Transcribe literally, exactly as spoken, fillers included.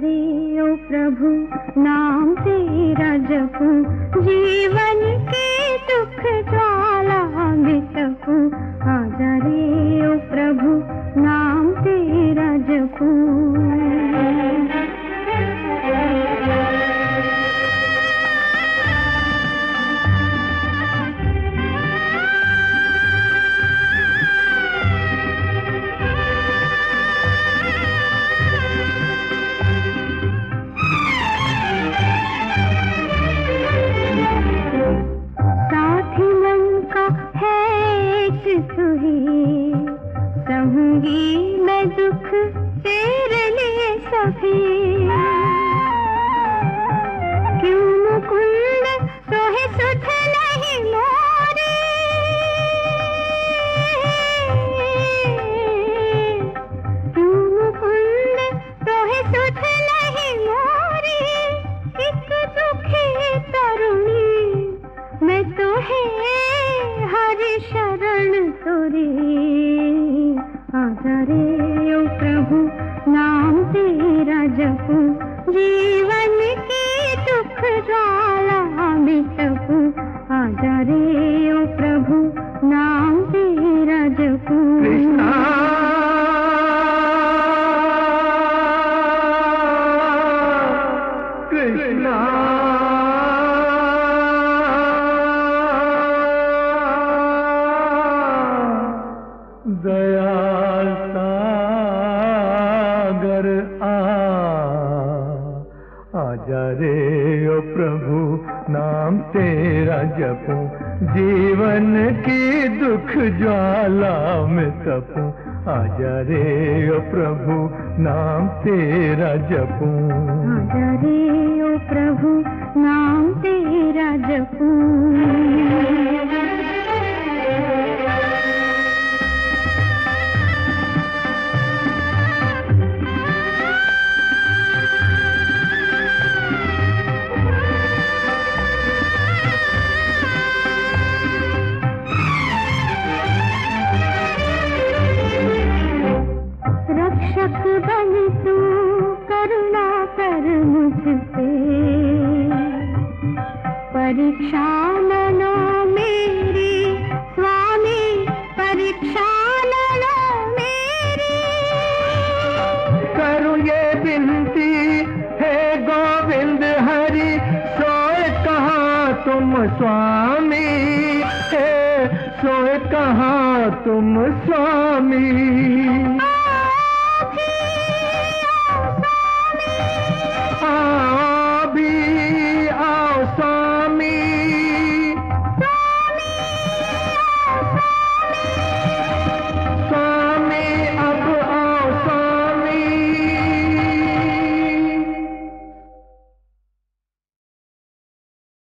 रे ओ प्रभु नाम तेरा जपूं, जीवन के दुख ज्वाला मिटपूं। आजा रे ओ प्रभु नाम तेरा जपूं। सहूंगी मैं दुख तेरे लिए सभी, क्यों मुकुंद तोहे सुध नहीं मोरे, क्यों मुकुंद तोहे सुध नहीं मोरे। एक दुखी तरुणी मैं तोहे हरि शरण तोरी। आजा रे ओ प्रभु नाम तेरा जपूं, जीवन की दुख ज्वाला मिटपूं। आजा रे ओ प्रभु नाम तेरा जपूं। कृष्णा कृष्णा दया आजा रे ओ प्रभु नाम तेरा जपूं, जीवन की दुख ज्वाला में तपूं। आजा रे ओ प्रभु नाम तेरा जपूं। आजा रे ओ प्रभु नाम तेरा जपूं। रक्षक बन तू करुणा कर मुझसे, परीक्षा न लो मेरी स्वामी, परीक्षा न लो मेरी। करूं ये विनती हे गोविंद हरि, सोए कहाँ तुम स्वामी, हे सोए कहाँ तुम स्वामी।